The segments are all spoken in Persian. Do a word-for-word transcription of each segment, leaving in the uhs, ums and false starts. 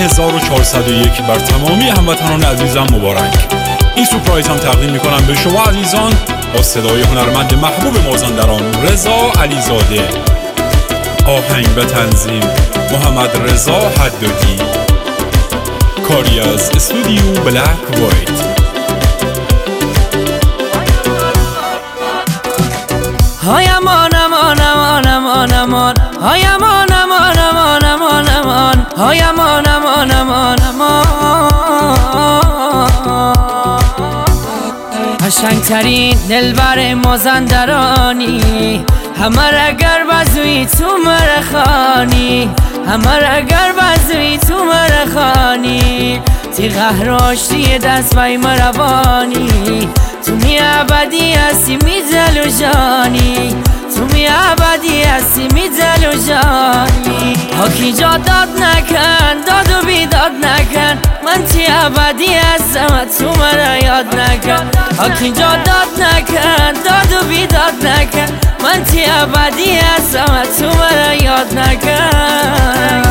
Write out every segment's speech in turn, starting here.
هزار و چهارصد و یک بر تمامی هموطنان عزیزم مبارک. این سورپرایز هم تقدیم میکنم به شما عزیزان با صدای هنرمند محبوب مازندران رضا علیزاده. آهنگ به تنظیم محمد رضا حدادی. کاری از استودیو بلک وایت. های امان امان امان امان امان های امان امان امان امان امان های امان امان امان امان قشنگترین دلبر مازندرانی، همه را گر بزوی تو مرخانی، همه را گر بزوی تو مرخانی، تی قهراشتی دست بای مروانی، تو می ابدی هستی می دل و جانی، تو می ابدی هستی می دل و جانی. حاکی جا داد نکن، داد و بیداد نکن، من تی ابدی هستم تو مرا یاد نکن. حاکی جا داد نکن، داد و بیداد نکن، من تی ابدی هستم تو مرا یاد نکن.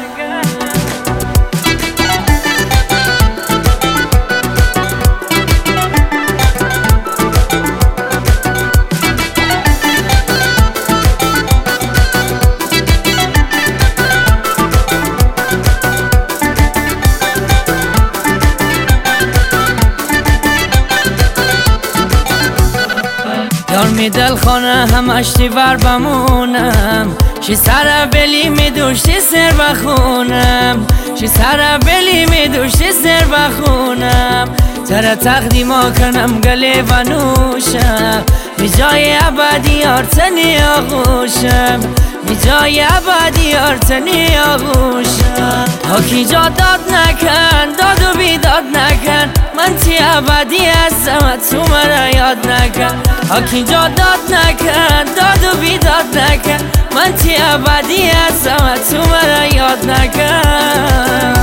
یار می دل خانه همش تیور بمونم، شی سر بلی می دوشتی سر بخونم، شی سر بلی می دوشتی سر بخونم، تر تقدیما کنم گلی و نوشم، بی جای ابدی آرتنی آغوشم، بی جای ابدی آرتنی آغوشم. حاکی جا داد نکن، داد و بیداد نکن، من تی ابدی هستم تو مرا یاد نکن. حاکی جا داد نکن، داد و بیداد نکن، من تی ابدی هستم تو مرا یاد نکن.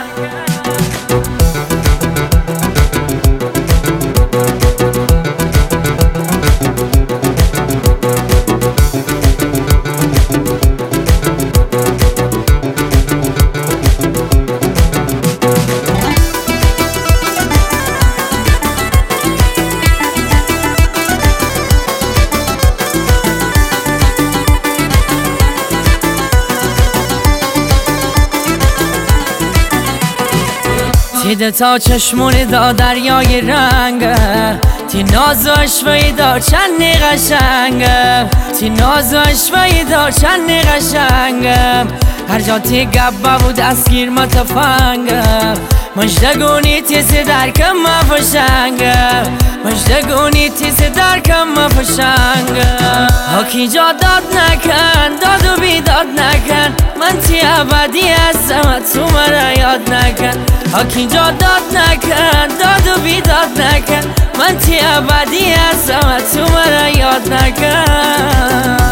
تی تا چشمون دا دریای رنگه، تی ناز و عشوهی دا چند قشنگه، تی ناز و عشوهی دا چند قشنگه، هر جا تی گبه بود دستگیر متفنگه، مجدگونی تیز درکم مفشنگه، مجدگونی تیز درکم مفشنگه. حاکی جا داد نکن، داد و بیداد نکن، من تی ابدی هستم تو مرا یاد نکن. حاکی جا داد نکن، داد و بیداد نکن، من تی ابدی هستم تو مرا یاد نکن.